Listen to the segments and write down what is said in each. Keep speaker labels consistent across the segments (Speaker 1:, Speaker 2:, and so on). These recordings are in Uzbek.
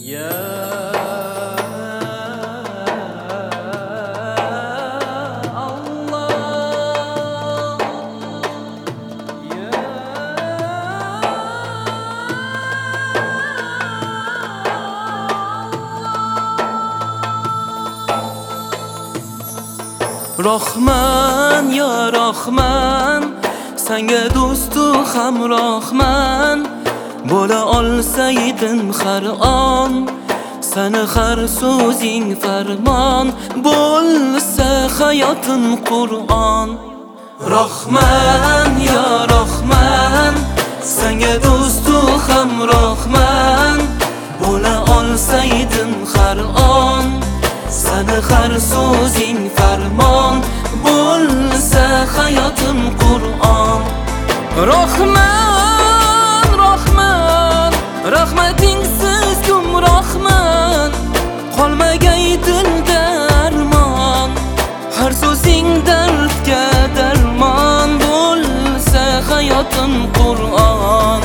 Speaker 1: Rahman ya Rahman, senga do'stu hamrohman. Bo'la olsaydin har on, seni har so'zing farmon. Bo'lsa hayotim Qur'on. Rahman ya Rahman, senga do'stu hamrohman. Bo'la olsaydin har on, seni har so'zing farmon. Bo'lsa hayotim Qur'on. Rahman, Rahman, rahmatingsiz gumrohman. Qolmagay dilda armon, har so'zing dardga darmon. Bo'lsa hayotim Qur'on.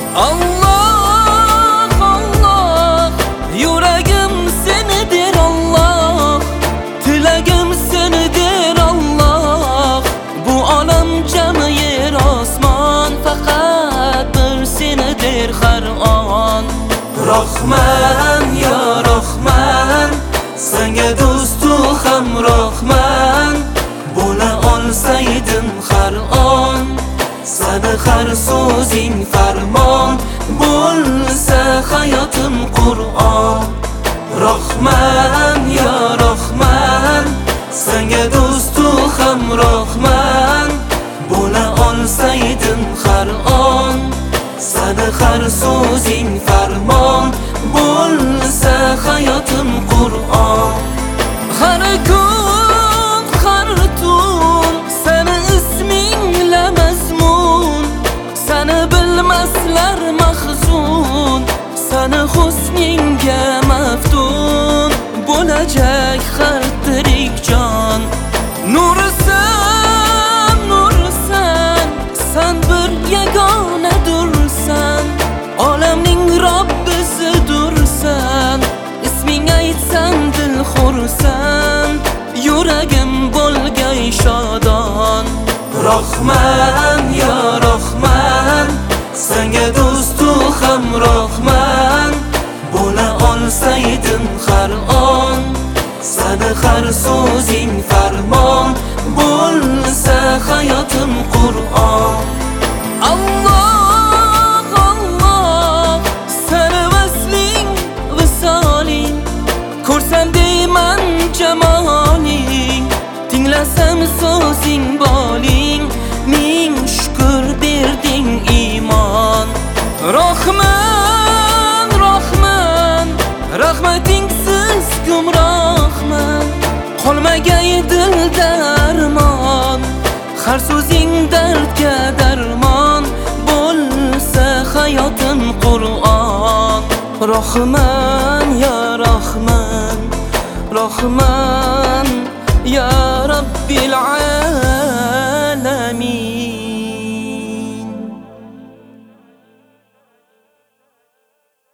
Speaker 1: Allah, Allah, yuragim seni der Allah, tilagim seni der Allah. Bu olam jami yer osmon, faqat bir seni der har on. Rahman ya Rahman, senga do'stu hamrohman. Bo'la olsaydin har on, seni har so'zing farmon. Bo'lsa hayotim Qur'on. Rahman ya Rahman, senga do'stu hamrohman. Bo'la olsaydin har on, seni har so'zing farmon. Bo'lsa hayotim Qur'on. Har kun, har tun, seni ismingla mazmun. Seni bilmaslar mahzun, seni husningga maftun. Bo'lajak har tirik jon. Nursan, nursan, sen bir yagona dursan. Olamning Robbisi dursan. Isming aytsam dil xursan, yuragim bo'lgay shodon. Rahman ya Rahman, senga do'stu hamrohman. Bo'la olsaydin har on, seni har so'zing farmon. Bo'lsa hayotim Qur'on. Allah, Allah, seni vasling, visoling. Ko'rsam deyman jamoling, tinglasam so'zing boling. Ming shukr berding iymon. Rahman, Rahman, rahmatingsiz gumrohman. Qolmagay dilda armon, har so'zing dardga darmon. Bo'lsa hayotim Qur'on. Rahman ya Rahman, Rahman ya Rabbil alamin.